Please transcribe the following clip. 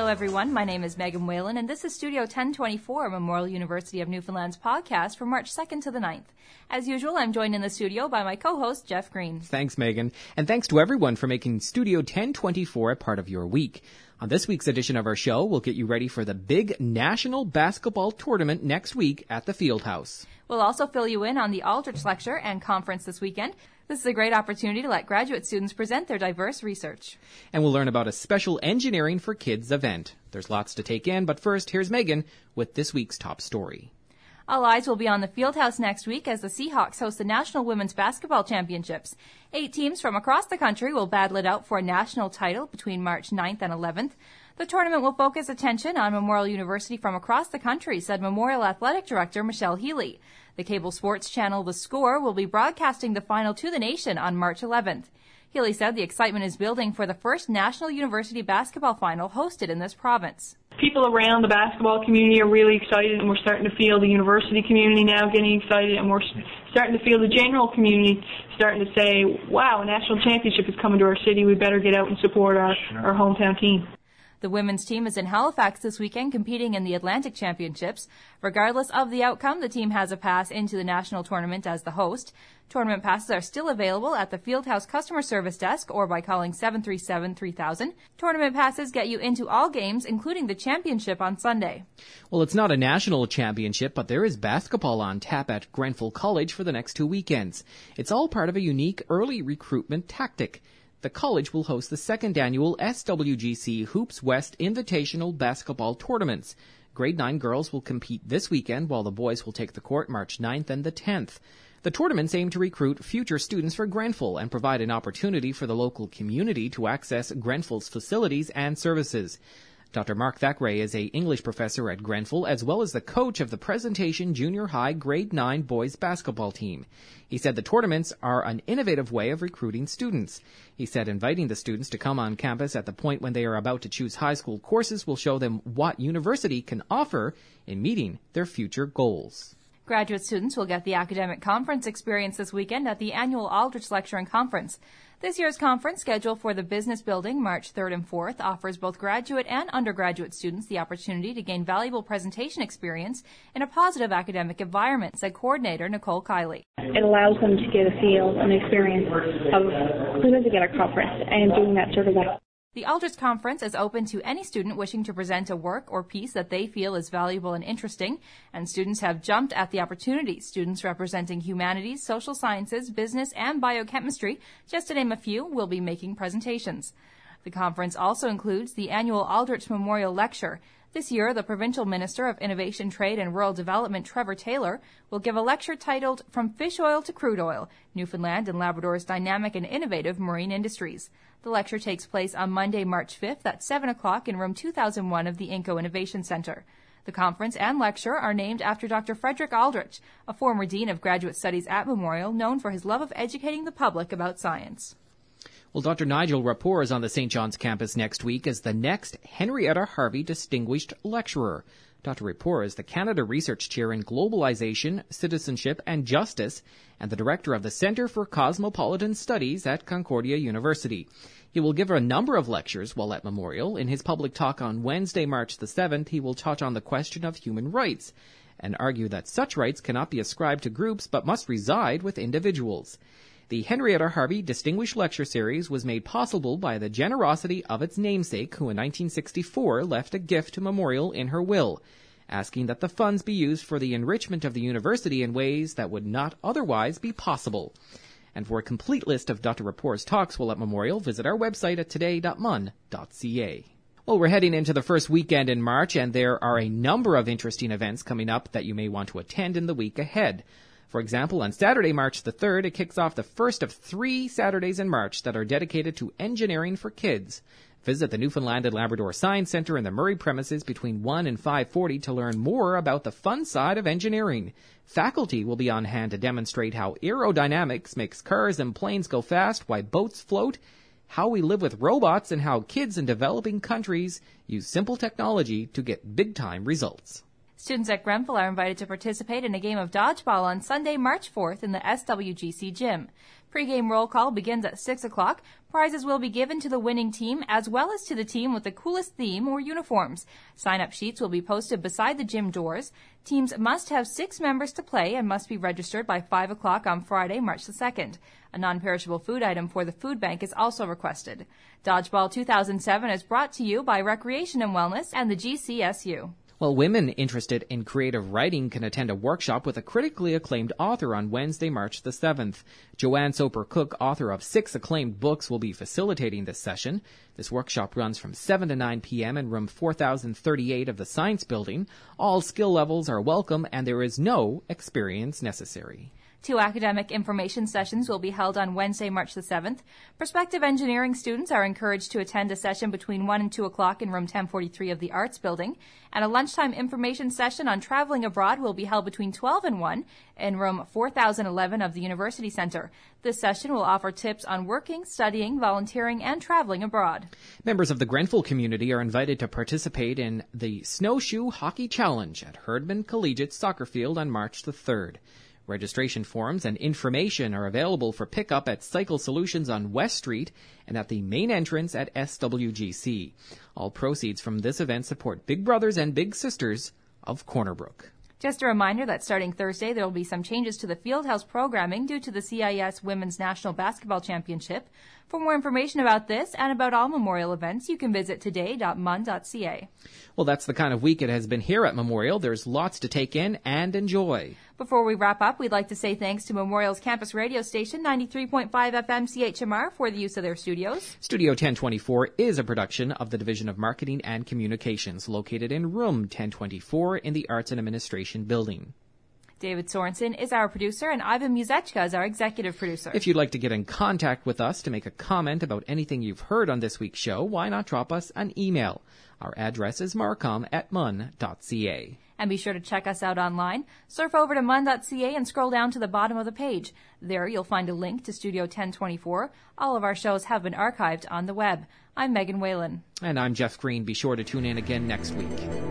Hello, everyone. My name is Megan Whalen, and this is Studio 1024, Memorial University of Newfoundland's podcast for March 2nd to the 9th. As usual, I'm joined in the studio by my co-host, Jeff Green. Thanks, Megan. And thanks to everyone for making Studio 1024 a part of your week. On this week's edition of our show, we'll get you ready for the big National Basketball Tournament next week at the Fieldhouse. We'll also fill you in on the Aldrich Lecture and Conference this weekend. This is a great opportunity to let graduate students present their diverse research. And we'll learn about a special Engineering for Kids event. There's lots to take in, but first, here's Megan with this week's top story. All eyes will be on the Fieldhouse next week as the Seahawks host the National Women's Basketball Championships. 8 teams from across the country will battle it out for a national title between March 9th and 11th. The tournament will focus attention on Memorial University from across the country, said Memorial Athletic Director Michelle Healy. The cable sports channel The Score will be broadcasting the final to the nation on March 11th. Healy said the excitement is building for the first National University basketball final hosted in this province. People around the basketball community are really excited, and we're starting to feel the university community now getting excited, and we're starting to feel the general community starting to say, wow, a national championship is coming to our city, we better get out and support our hometown team. The women's team is in Halifax this weekend competing in the Atlantic Championships. Regardless of the outcome, the team has a pass into the national tournament as the host. Tournament passes are still available at the Fieldhouse Customer Service Desk or by calling 737-3000. Tournament passes get you into all games, including the championship on Sunday. Well, it's not a national championship, but there is basketball on tap at Grenfell College for the next 2 weekends. It's all part of a unique early recruitment tactic. The college will host the second annual SWGC Hoops West Invitational Basketball Tournaments. Grade 9 girls will compete this weekend, while the boys will take the court March 9th and the 10th. The tournaments aim to recruit future students for Grenfell and provide an opportunity for the local community to access Grenfell's facilities and services. Dr. Mark Thackeray is an English professor at Grenfell, as well as the coach of the Presentation Junior High Grade 9 boys basketball team. He said the tournaments are an innovative way of recruiting students. He said inviting the students to come on campus at the point when they are about to choose high school courses will show them what university can offer in meeting their future goals. Graduate students will get the academic conference experience this weekend at the annual Aldrich Lecture and Conference. This year's conference, scheduled for the Business Building March 3rd and 4th, offers both graduate and undergraduate students the opportunity to gain valuable presentation experience in a positive academic environment, said coordinator Nicole Kiley. It allows them to get a feel and experience of presenting at a conference and doing that sort of like. The Aldrich Conference is open to any student wishing to present a work or piece that they feel is valuable and interesting, and students have jumped at the opportunity. Students representing humanities, social sciences, business, and biochemistry, just to name a few, will be making presentations. The conference also includes the annual Aldrich Memorial Lecture. This year, the Provincial Minister of Innovation, Trade and Rural Development, Trevor Taylor, will give a lecture titled From Fish Oil to Crude Oil, Newfoundland and Labrador's Dynamic and Innovative Marine Industries. The lecture takes place on Monday, March 5th at 7 o'clock in room 2001 of the Inco Innovation Center. The conference and lecture are named after Dr. Frederick Aldrich, a former Dean of Graduate Studies at Memorial, known for his love of educating the public about science. Well, Dr. Nigel Rapport is on the St. John's campus next week as the next Henrietta Harvey Distinguished Lecturer. Dr. Rapport is the Canada Research Chair in Globalization, Citizenship and Justice and the Director of the Centre for Cosmopolitan Studies at Concordia University. He will give a number of lectures while at Memorial. In his public talk on Wednesday, March the 7th, he will touch on the question of human rights and argue that such rights cannot be ascribed to groups but must reside with individuals. The Henrietta Harvey Distinguished Lecture Series was made possible by the generosity of its namesake, who in 1964 left a gift to Memorial in her will, asking that the funds be used for the enrichment of the university in ways that would not otherwise be possible. And for a complete list of Dr. Rapport's talks while at Memorial, visit our website at today.mun.ca. Well, we're heading into the first weekend in March, and there are a number of interesting events coming up that you may want to attend in the week ahead. For example, on Saturday, March the 3rd, it kicks off the first of 3 Saturdays in March that are dedicated to Engineering for Kids. Visit the Newfoundland and Labrador Science Centre in the Murray premises between 1 and 5:40 to learn more about the fun side of engineering. Faculty will be on hand to demonstrate how aerodynamics makes cars and planes go fast, why boats float, how we live with robots, and how kids in developing countries use simple technology to get big-time results. Students at Grenfell are invited to participate in a game of dodgeball on Sunday, March 4th in the SWGC gym. Pre-game roll call begins at 6 o'clock. Prizes will be given to the winning team as well as to the team with the coolest theme or uniforms. Sign-up sheets will be posted beside the gym doors. Teams must have 6 members to play and must be registered by 5 o'clock on Friday, March the 2nd. A non-perishable food item for the food bank is also requested. Dodgeball 2007 is brought to you by Recreation and Wellness and the GCSU. Well, women interested in creative writing can attend a workshop with a critically acclaimed author on Wednesday, March the 7th. Joanne Soper-Cook, author of 6 acclaimed books, will be facilitating this session. This workshop runs from 7 to 9 p.m. in room 4038 of the Science Building. All skill levels are welcome and there is no experience necessary. 2 academic information sessions will be held on Wednesday, March the 7th. Prospective engineering students are encouraged to attend a session between 1 and 2 o'clock in room 1043 of the Arts Building. And a lunchtime information session on traveling abroad will be held between 12 and 1 in room 4011 of the University Center. This session will offer tips on working, studying, volunteering, and traveling abroad. Members of the Grenfell community are invited to participate in the Snowshoe Hockey Challenge at Herdman Collegiate Soccer Field on March the 3rd. Registration forms and information are available for pickup at Cycle Solutions on West Street and at the main entrance at SWGC. All proceeds from this event support Big Brothers and Big Sisters of Corner Brook. Just a reminder that starting Thursday, there will be some changes to the Fieldhouse programming due to the CIS Women's National Basketball Championship. For more information about this and about all Memorial events, you can visit today.mun.ca. Well, that's the kind of week it has been here at Memorial. There's lots to take in and enjoy. Before we wrap up, we'd like to say thanks to Memorial's campus radio station, 93.5 FM CHMR, for the use of their studios. Studio 1024 is a production of the Division of Marketing and Communications, located in room 1024 in the Arts and Administration Building. David Sorensen is our producer, and Ivan Muzechka is our executive producer. If you'd like to get in contact with us to make a comment about anything you've heard on this week's show, why not drop us an email? Our address is marcom@mun.ca. And be sure to check us out online. Surf over to mun.ca and scroll down to the bottom of the page. There you'll find a link to Studio 1024. All of our shows have been archived on the web. I'm Megan Whalen. And I'm Jeff Green. Be sure to tune in again next week.